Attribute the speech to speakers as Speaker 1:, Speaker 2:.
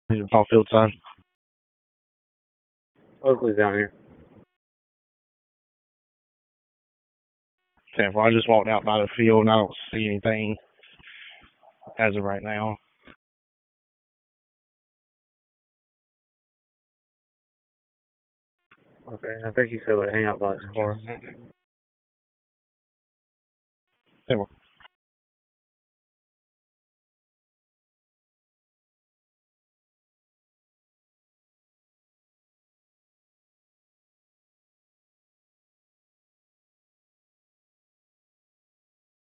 Speaker 1: Need to call field side.
Speaker 2: Oakley's down here.
Speaker 1: Okay, well, I just walked out by the field and I don't see anything as of right now.
Speaker 2: Okay, I think he said would hang out by his car.
Speaker 1: Okay, well.